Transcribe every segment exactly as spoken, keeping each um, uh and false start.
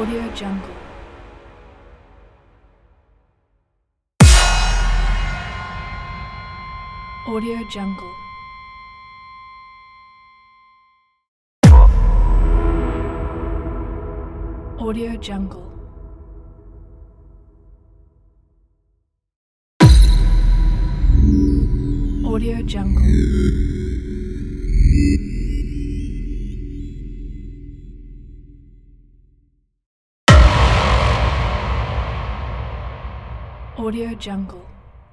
Audio Jungle. Audio Jungle. Audio Jungle. Audio Jungle. Audio Jungle.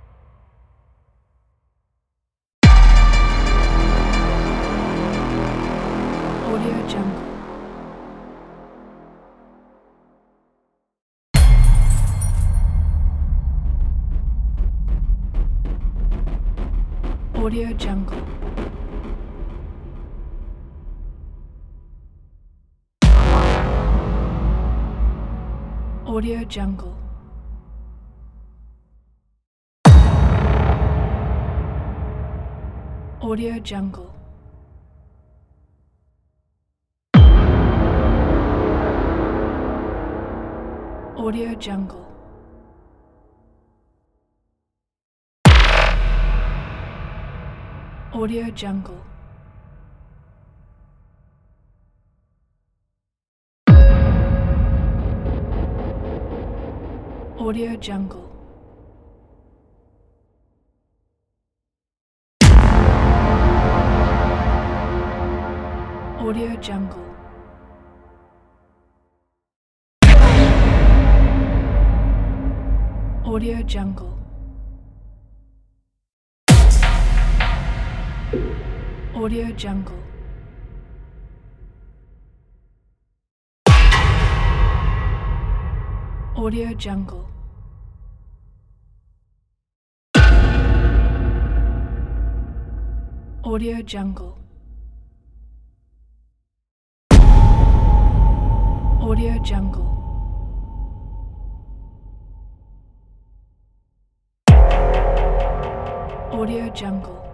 Audio Jungle. Audio Jungle. Audio Jungle. Audio Jungle. Audio Jungle. Audio Jungle. Audio Jungle. Audio Jungle. Audio Jungle. Audio Jungle. Audio Jungle. Audio Jungle. Audio Jungle. Audio Jungle.